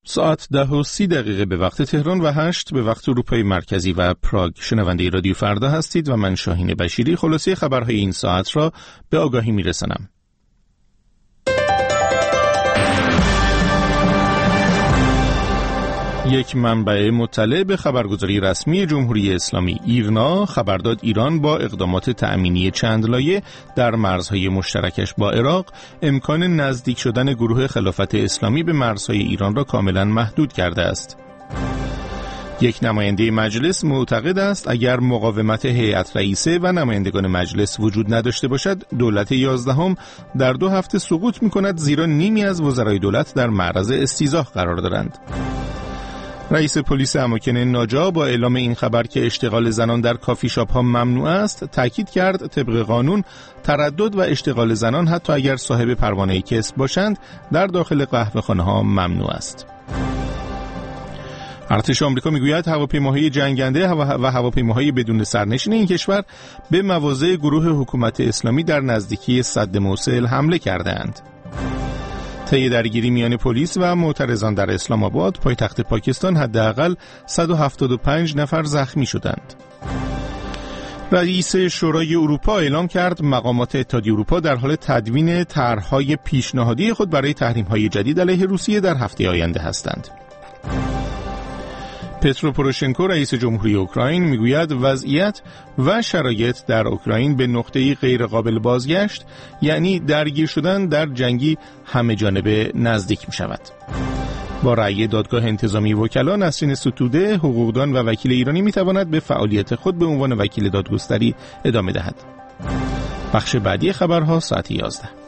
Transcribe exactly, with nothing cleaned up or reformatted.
ساعت ده و سی دقیقه به وقت تهران و هشت به وقت اروپای مرکزی و پراگ. شنونده رادیو فردا هستید و من شاهین بشیری خلاصه خبرهای این ساعت را به آگاهی میرسانم. یک منبع مطلع به خبرگزاری رسمی جمهوری اسلامی ایرنا خبر داد ایران با اقدامات تأمینی چند لایه در مرزهای مشترکش با عراق امکان نزدیک شدن گروه خلافت اسلامی به مرزهای ایران را کاملا محدود کرده است. یک نماینده مجلس معتقد است اگر مقاومت هیئت رئیسه و نمایندگان مجلس وجود نداشته باشد، دولت یازدهم در دو هفته سقوط می‌کند، زیرا نیمی از وزرای دولت در معرض استیضاح قرار دارند. رئیس پلیس اماکن ناجا با اعلام این خبر که اشتغال زنان در کافی شاپ ها ممنوع است، تاکید کرد طبق قانون تردد و اشتغال زنان حتی اگر صاحب پروانه کسب باشند در داخل قهوه‌خانه ها ممنوع است. ارتش آمریکا میگوید هواپیماهای جنگنده و هواپیماهای بدون سرنشین این کشور به مواضع گروه حکومت اسلامی در نزدیکی سد موصل حمله کردند. طی درگیری میان پلیس و معترضان در اسلام آباد، پایتخت پاکستان، حداقل صد و هفتاد و پنج نفر زخمی شدند. رئیس شورای اروپا اعلام کرد مقامات اتحادیه اروپا در حال تدوین طرح‌های پیشنهادی خود برای تحریم‌های جدید علیه روسیه در هفته آینده هستند. پترو پوروشنکو رئیس جمهوری اوکراین میگوید وضعیت و شرایط در اوکراین به نقطه‌ای غیر قابل بازگشت، یعنی درگیر شدن در جنگی همه جانبه نزدیک می شود. با رأی دادگاه انتظامی وکلا، نسرین ستوده حقوقدان و وکیل ایرانی می تواند به فعالیت خود به عنوان وکیل دادگستری ادامه دهد. بخش بعدی خبرها ساعت یازده.